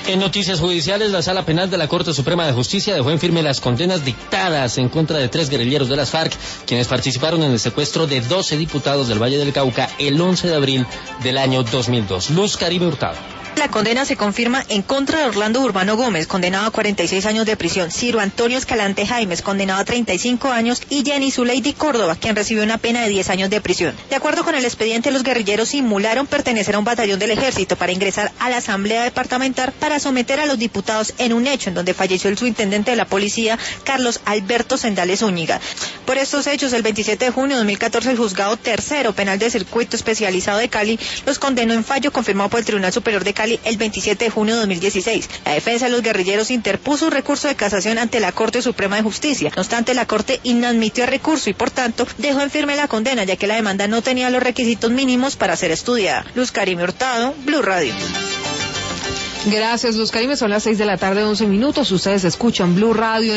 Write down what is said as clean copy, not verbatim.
En noticias judiciales, la Sala Penal de la Corte Suprema de Justicia dejó en firme las condenas dictadas en contra de 3 guerrilleros de las FARC, quienes participaron en el secuestro de 12 diputados del Valle del Cauca el 11 de abril del año 2002. Luz Karime Hurtado. La condena se confirma en contra de Orlando Urbano Gómez, condenado a 46 años de prisión, Ciro Antonio Escalante Jaimes, condenado a 35 años, y Jenny Zuleidi Córdoba, quien recibió una pena de 10 años de prisión. De acuerdo con el expediente, los guerrilleros simularon pertenecer a un batallón del ejército para ingresar a la Asamblea Departamental para someter a los diputados en un hecho en donde falleció el subintendente de la policía, Carlos Alberto Sendales Zúñiga. Por estos hechos, el 27 de junio de 2014, el Juzgado Tercero Penal de Circuito Especializado de Cali los condenó en fallo confirmado por el Tribunal Superior de Cali el 27 de junio de 2016. La defensa de los guerrilleros interpuso un recurso de casación ante la Corte Suprema de Justicia. No obstante, la Corte inadmitió el recurso y, por tanto, dejó en firme la condena, ya que la demanda no tenía los requisitos mínimos para ser estudiada. Luz Karime Hurtado, Blue Radio. Gracias, Luz Karime. Son las 6 de la tarde, 11 minutos. Ustedes escuchan Blue Radio.